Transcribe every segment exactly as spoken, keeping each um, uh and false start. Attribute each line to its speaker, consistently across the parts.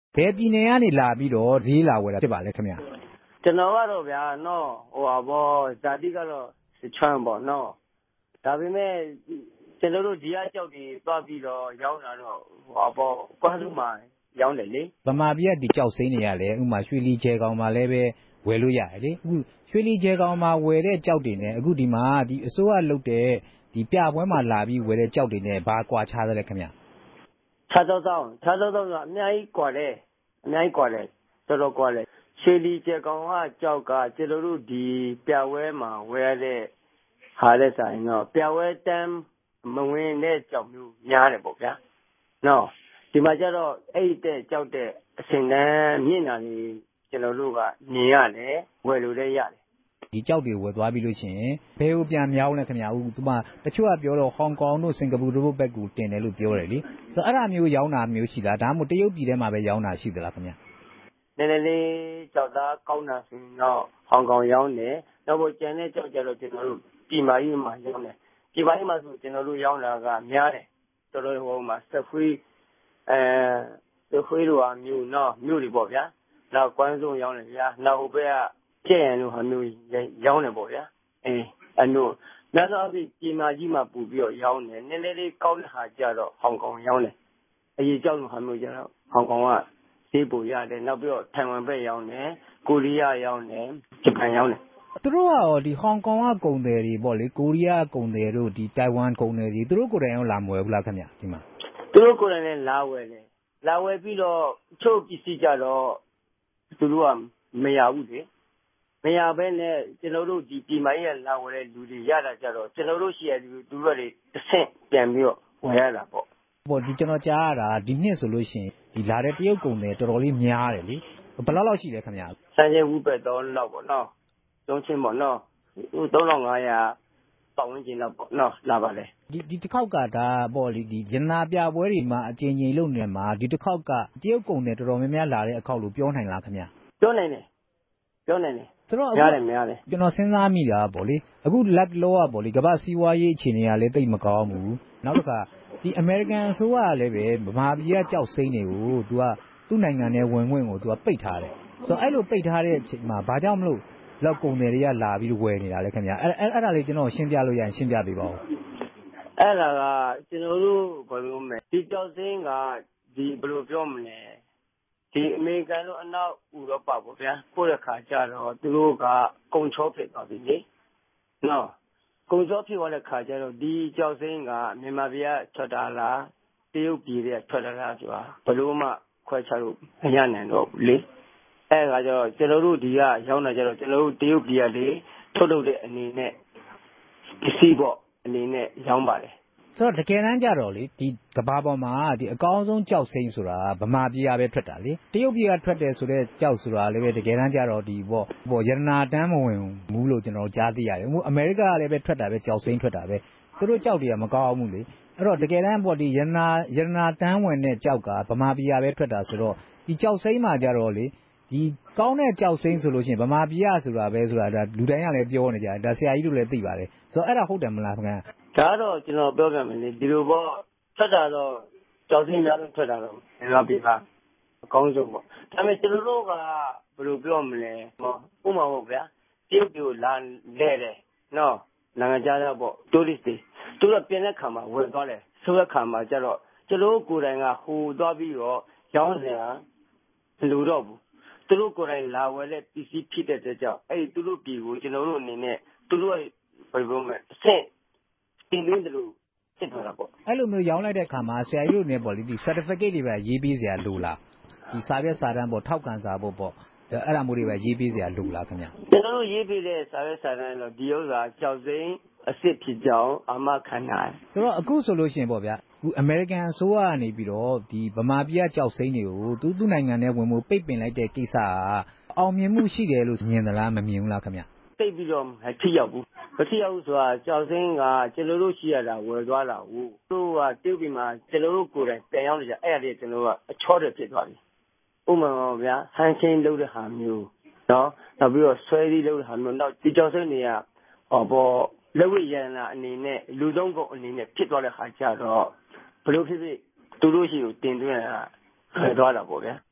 Speaker 1: ဘယ်ပြည်နယ်ကနေလာပြီးတော့ဈေးလာဝယ်တာဖြစ်ပါလဲခင်ဗျ
Speaker 2: ကျွန်တော်ကတော့ဗျာနော်ဟိုပါဘောဇာတိကတော့စချမ်းပေါ့နော်ဒါပေမဲ့ကျွန်တော်တို့ဒီအကြောက်တွေသွားပြီးတော့ရောင်းတာတော့ဟိုပါဘောကွာစုမှာရောင်းတယ်လေ
Speaker 1: ဗမာပြည်ကဒီကြောက်စိမ်းတွေရလဲဥမာရွှေလီကျဲကောင်မှာလည်းပဲဝယ်လို့ရတယ်လေအခုရွှေလီကျဲကောင်မှာဝယ်တဲ့ကြောက်တွေနဲ့အခုဒီမှာဒီအစိုးရလုပ်တဲ့ဒီပြပွဲမှာလာပြီးဝယ်တဲ့ကြောက်တွေနဲ့ဘာကွာခြားသလဲခင်ဗျ
Speaker 2: ခြားတော့တော့ခြားတော့တော့အများကြီးကွာတယ်အများကြီးကွာတယ်တော်တော်ကွာတယ်ရွှေလီကျဲကောင်ကကြောက်ကကျွန်တော်တို့ဒီပြပွဲမှာဝယ်ရတဲ့ဟာတဲ့ဆိုင်တော့ပြပွဲတန်းမဝင်တဲ့ကြောက်မျိုးများတယ်ပေါ့ဗျာနော်ဒီမှာကျတော့အဲ့တဲ့ကြောက်တဲ့အစင်တန်းမြင့်တာကြီးကျွန်တော်တို့ကမြင်ရတယ်ဝယ်လို့လည်းရတယ်
Speaker 1: ဒီကြောက်တွေဝယ်သွားပြီးလို့ရှိရင်ဘယ်ကိုပြန်မြောင်းလဲခင်ဗျာဥပမာတချို့ကပြောတော့ဟောင်ကောင်တို့စင်ကာပူတို့ဘက်ကိုတင်တယ်လို့ပြောတယ်လေဆိုတော့အဲ့ဒါမျိုးရောင်းတာမျိုးရှိလားဒါမှမဟုတ်တရုတ်ပြည်ထဲမှာပဲရောင်းတာရှိသလားခင်ဗျာ
Speaker 2: နည်းနည်းလေးကြောက်သားကောင်းတာဆိုရင်တော့ဟောင်ကောင်ရောင်းတယ်နောက်ပေါ်ကျန်တဲ့ကြောက်ကြတော့ကျွန်တော်တို့ပြည်မာကြီးမှာရောင်းတယ်ပြည်မာကြီးမှာဆိုကျွန်တော်တို့ရောင်းတာကများတယ်တော်တော်ဟိုမှာစဖွေးအဲစဖွေးလိုဟာမျိုးနော်မျိုးတွေပေါ့ဗျာနောက်ကွမ်းစုံရောင်းတယ်ဗျာနောက်ဟိုဘက်ကကျဲ့ရန်လိုဟာမျိုးရောင်းတယ်ပေါ့ဗျာအဲအနို့များသောအားဖြင့်ပြည်မာကြီးမှာပူပြီးတော့ရောင်းတယ်နည်းနည်းလေးကောင်းတဲ့ဟာကြတော့ဟောင်ကောင်ရောင်းတယ်အရေးကြောက်လိုဟာမျိုးကြတော့ဟောင်ကောင်ကဈေးပိုရတယ်နောက်ပြီးတော့ထိုင်ဝမ်ဘက်ရောင်းတယ်ကိုရီးယားရောင်းတယ်ဂျပန်ရောင်းတယ်
Speaker 1: သူတို့ကရောဒီဟောင်ကောင်ကကုန်တယ်တွေပေါ့လေကိုရီးယားကုန်တယ်တို့ဒီတိုင်ဝမ်ကုန်တယ်တွေသူတို့ကိုယ်တိုင်ရောလာမဝယ်ဘူးလားခင်ဗျဒီမှာ
Speaker 2: သူတို့ကိုယ်တိုင်လည်းလာဝယ်တယ်လာဝယ်ပြီးတော့ချို့ပစ္စည်းကြတော့သူတို့ကမရဘူးလေမရဘဲနဲ့ကျွန်တော်တို့ဒီပြည်မကြီးကလာဝယ်တဲ့လူတွေရတာကြတော့ကျွန်တော်တို့ရှိရသူတို့တွေတစ်ဆင့်ပြန်ပြီးတော့ဝယ်ရတာပေါ့
Speaker 1: ပေါ့ဒီကျွန်တော်ကြားရတာဒီနှစ်ဆိုလို့ရှိရင်ဒီလာတဲ့တရုတ်ကုန်တယ်တော်တော်လေးများတယ်လေဘယ်လောက်လောက်ရှိလဲခင်ဗျ
Speaker 2: စံချိန်ဝူးပဲတော့လောက်ပေါ့နော်သုံးချင်းပေါ့နော်ဟိုသုံးထောင်ငါးရာပတ်ဝန်းကျင်လောက်ပေါ့နော်လာပါလေ
Speaker 1: ဒီဒီတစ်ခေါက်ကဒါပေါ့လေဒီရနာပြပွဲတွေမှာအကျဉ်းကြီးလုပ်နေမှာဒီတစ်ခေါက်ကတရုတ်ကုန်တယ်တော်တော်များများလာတဲ့အခေါက်လို့ပြောနိုင်လားခင်ဗျ
Speaker 2: ပြောနိုင်တယ်ပြောနိုင်တယ်
Speaker 1: ဆိုတော့
Speaker 2: များတယ်များတယ်
Speaker 1: ကျွန်တော်စဉ်းစားမိတာပေါ့လေအခုလက်လောကပေါ့လေကမ္ဘာစီးပွားရေးအခြေအနေကလည်းတိတ်မကောင်းဘူးနောက်တစ်ခါဒီအမေရိကန်အစိုးရကလည်းပဲဗမာပြည်ကကြောက်စိမ့်တွေကို तू ကသူ့နိုင်ငံနဲ့ဝင်ဝင်ကို तू ကပိတ်ထားတယ်ဆိုတော့အဲ့လိုပိတ်ထားတဲ့အချိန်မှာဘာကြောင့်မလို့လောက်ကုန်တယ်တွေကလာပြီးဝယ်နေတာလဲခင်ဗျအဲ့အဲ့အဲ့ဒါလေးကျွန်တော်ရှင်းပြလို့ရရင်ရှင်းပြပေးပါဦး
Speaker 2: အဲ့ဒါကကျွန်တော်တို့ဘယ်လိုမလဲဒီကြောက်စိမ့်ကဒီဘယ်လိုပြောမလဲဒီအမေရိကန်တို့အနောက်ဥရောပပေါ့ဗျာပို့တဲ့ခါကျတော့သူတို့ကကုံချောဖြစ်သွားပြီလေနော်ကုံချောဖြစ်သွားတဲ့ခါကျတော့ဒီကြောက်စိမ့်ကမြန်မာပြည်ကထွက်တာလားတရုတ်ပြည်ကထွက်တာလားဆိုတာဘယ်လိုမှခွဲခြားလို့မရနိုင်တော့ဘူးလေအဲ့ဒါကြတော့ကျွန်တော်တို့ဒီကရောင်းတာကြတော့ကျွန်တော်တို့တရုတ်ပြည်ကလေထုတ်လုပ်တဲ့အနေနဲ့ပစ္စည်းပေါ့အနေနဲ့ရောင်းပါတယ်
Speaker 1: ဆိုတော့တကယ်တမ်းကြတော့လေဒီကဘာပေါ်မှာဒီအကောင်းဆုံးကြောက်စိမ့်ဆိုတာဗမာပြည်ကပဲထွက်တာလေတရုတ်ပြည်ကထွက်တယ်ဆိုတော့ကြောက်ဆိုတာလည်းပဲတကယ်တမ်းကြတော့ဒီပေါ့ပေါ့ရတနာတန်းမဝင်ဘူးလို့ကျွန်တော်ကြားသိရတယ်ဟိုအမေရိကကလည်းပဲထွက်တာပဲကြောက်စိမ့်ထွက်တာပဲသူတို့ကြောက်တွေကမကောင်းဘူးလေအဲ့တော့တကယ်တမ်းပေါ့ဒီရတနာရတနာတန်းဝင်တဲ့ကြောက်ကဗမာပြည်ကပဲထွက်တာဆိုတော့ဒီကြောက်စိမ့်မှာကြတော့လေဒီကောင်းတဲ့ကြောက်စိမ့်ဆိုလို့ရှိရင်ဗမာပြည်ကဆိုတာပဲဆိုတာဒါလူတိုင်းကလည်းပြောနေကြတယ်ဒါဆရာကြီးတို့လည်းသိပါတယ်ဆိုတော့အဲ့ဒါဟုတ်တယ်မလားခင်ဗျ
Speaker 2: ဒါတော့ကျွန်တော်ပြောပြမယ်လေဒီလိုပေါ့ထွက်တာတော့ကြောက်စိမ့်များလို့ထွက်တာတော့မြန်မာပြည်ကအကောင်းဆုံးပေါ့ဒါပေမဲ့ကျွန်တော်တို့ကဘယ်လိုပြောမလဲဥပမာပေါ့ဗျာတရုတ်ပြည်လာလဲတယ်နော်နိုင်ငံခြားသားပေါ့ tourist တွေသူတို့ပြင်တဲ့ခါမှာဝယ်သွားတယ်ဆိုတဲ့ခါမှာကျတော့ကျွန်တော်ကိုယ်တိုင်ကဟိုသွားပြီးတော့ရောင်းစရာမလိုတော့ဘူးသူတို့ကိုယ်တိုင်လာဝယ်တဲ့ပစ္စည်းဖြစ်တဲ့ကြောင့်အဲ့သူတို့ပြည်ကိုကျွန်တော်တို့အနေနဲ့သူတို့ဘယ်လိုမလဲအဆင့်တင်နေတယ်လို့ဖြစ်သွားတာပေါ့
Speaker 1: အဲ့လိုမျိုးရောင်းလိုက်တဲ့ခါမှာဆရာကြီးတို့နေပေါ့လေဒီ certificate တွေပဲရေးပေးစရာလိုလားဒီစာရွက်စာတမ်းပေါ့ထောက်ခံစာပေါ့ပေါ့အဲ့ဒါမျိုးတွေပဲရေးပေးစရာလိုလားခင်ဗျ
Speaker 2: ကျွန်တော်တို့ရေးပေးတဲ့စာရွက်စာတမ်းတော့ဒီဥစ္စာကြောက်စိမ့်အစ်စ်ဖြစ်ကြောင်းအာမခံနိုင်
Speaker 1: ဆိုတော့အခုဆိုလို့ရှိရင်ပေါ့ဗျာအခုအမေရိကန်အစိုးရကနေပြီးတော့ဒီဗမာပြည်ကကြောက်စိမ့်တွေကိုသူသူ့နိုင်ငံနဲ့ဝင်မှုပိတ်ပင်လိုက်တဲ့ကိစ္စကအောင်မြင်မှုရှိတယ်လို့မြင်သလားမမြင်ဘူးလားခင်ဗျ
Speaker 2: သိပြီးတော့မထိရောက်ဘူးမထိရောက်ဘူးဆိုတာကြောက်စိမ့်ကကျွန်တော်တို့ရှိရတာဝယ်သွားတာဟုတ်သူကပြုတ်ပြီးမှကျွန်တော်တို့ကိုယ်တိုင်ပြန်ရောက်နေကြအဲ့ဒါတွေကျွန်တော်ကအချောတဲ့ဖြစ်သွားပြီဥပမာပါဗျာဟန်ချင်းလုပ်တဲ့ဟာမျိုးနော်နောက်ပြီးတော့ဆွဲသီးလုပ်တဲ့ဟာမျိုးနောက်ဒီကြောက်စိမ့်တွေကဟောပေါ်လက်ဝိရဏအနေနဲ့လူသုံးကုန်အနေနဲ့ဖြစ်သွားတဲ့ခါကျတော့ဘလို့ဖြစ်ဖြစ်သူတို့ရှိကိုတင်သွင်းတာထွက်သွားတာပေါ့ဗျာ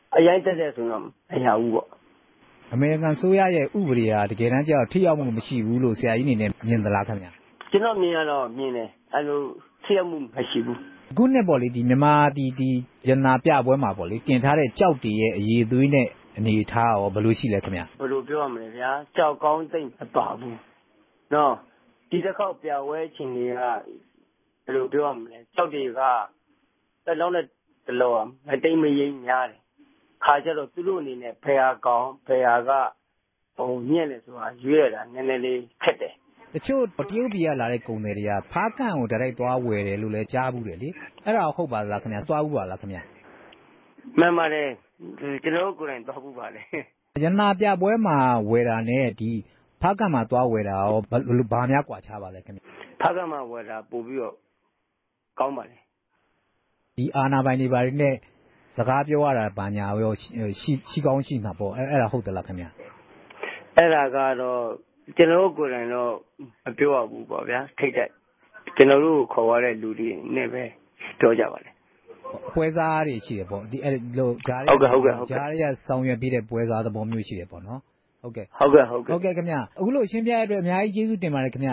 Speaker 2: အရင်တက်တဲ့ဆိုတော့မရဘူးပေါ့
Speaker 1: အမေရိကန်ဆိုရရဲ့ဥပဒေဟာတကယ်တမ်းကျတော့ထိရောက်မှုမရှိဘူးလို့ဆရာကြီးအနေနဲ့မြင်သလားခင်ဗျာ
Speaker 2: ကျွန်တော်မြင်ရတော့မြင်တယ်အဲ့လိုထိရောက်မှုမရှိဘူး
Speaker 1: ခုနှစ်ပေါ့လေဒီမြန်မာဒီဒီရနာပြပွဲမှာပေါ့လေတင်ထားတဲ့ကြောက်တီရဲ့အရေးသွေးနဲ့အနေထားရောဘယ်လိုရှိလဲခင်ဗျာ
Speaker 2: ဘယ်လိုပြောရမလဲဗျာကြောက်ကောင်းသိမ့်မပါဘူးနော်ဒီတစ်ခေါက်ပြပွဲချင်းတွေကဘယ်လိုပြောရမလဲကြောက်တွေကတစ်လုံးနဲ့တစ်လုံးမတိမ်မယိမ်းများတယ်ခါကြတော့သူတို့အနေနဲ့ဖယ်ဟာကောင်းဖယ်ဟာကဟိုညက်လေဆိုတာရွေးရတာနည်းနည်းလေးခက်တယ်
Speaker 1: တချို့တရုတ်ပြည်ကလာတဲ့ကုန်တွေကဖားကန့်ကိုတိုက်သွားဝယ်တယ်လို့လည်းကြားဘူးတယ်လေအဲ့ဒါဟုတ်ပါလားခင်ဗျာသွားဘူးပါလားခင်ဗျာ
Speaker 2: မှန်ပါတယ်ကျွန်တော်ကိုယ်တိုင်သွားဘူးပါလေ
Speaker 1: ရနာပြပွဲမှာဝယ်တာနဲ့ဒီဖားကန့်မှာသွားဝယ်တာရောဘာများကွာခြားပါလဲခင်ဗျာ
Speaker 2: ဖားကန့်မှာဝယ်တာပို့ပြီးတော့ကောင်းပါလေ
Speaker 1: ဒီအာနာပိုင်တွေဘာတွေနဲ့စကားပြောရတာဘာညာရောရှိရှိကောင်းရှိမှာပေါ့အဲ့အဲ့ဒါဟုတ်တယ်လားခင်ဗျာ
Speaker 2: အဲ့ဒါကတော့ကျွန်တော်ကိုယ်တိုင်တော့မပြောရဘူးပေါ့ဗျာထိတ်တက်ကျွန်တော်တို့ခေါ်ရတဲ့လူတွေနဲ့ပဲပြောကြပါလေ
Speaker 1: ပွဲစားတွေရှိတယ်ပေါ့ဒီအဲ့လိုဂျား
Speaker 2: တွေဟုတ်ကဲ့ဟုတ်ကဲ့ဟုတ်ကဲ့
Speaker 1: ဂျားတွေကဆောင်ရွက်ပြီးတဲ့ပွဲစားသဘောမျိုးရှိတယ်ပေါ့နော်ဟုတ်ကဲ့
Speaker 2: ဟုတ်ကဲ့ဟုတ်ကဲ့
Speaker 1: ဟုတ်ကဲ့ခင်ဗျာအခုလို့ရှင်းပြရတဲ့အတွက်အများကြီးကျေးဇူးတင်ပါတယ်ခင်ဗျာ